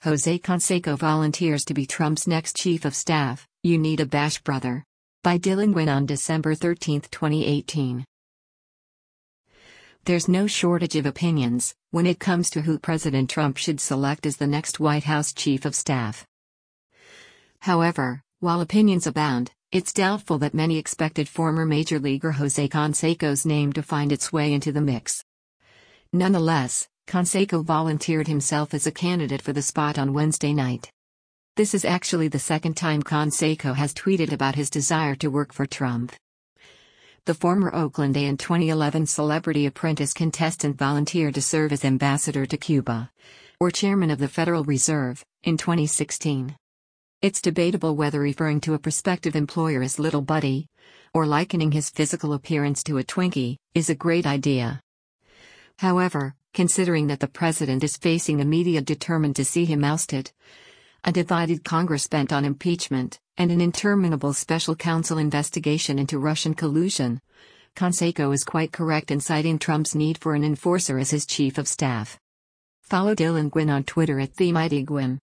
Jose Canseco volunteers to be Trump's next chief of staff. You need a bash, brother. By Dylan Gwynn on December 13, 2018. There's no shortage of opinions when it comes to who President Trump should select as the next White House chief of staff. However, while opinions abound, it's doubtful that many expected former Major Leaguer Jose Canseco's name to find its way into the mix. Nonetheless, Canseco volunteered himself as a candidate for the spot on Wednesday night. This is actually the second time Canseco has tweeted about his desire to work for Trump. The former Oakland A and 2011 Celebrity Apprentice contestant volunteered to serve as ambassador to Cuba, or chairman of the Federal Reserve, in 2016. It's debatable whether referring to a prospective employer as Little Buddy, or likening his physical appearance to a Twinkie, is a great idea. However, considering that the president is facing a media determined to see him ousted, a divided Congress bent on impeachment, and an interminable special counsel investigation into Russian collusion, Canseco is quite correct in citing Trump's need for an enforcer as his chief of staff. Follow Dylan Gwynn on Twitter @TheMightyGwynn.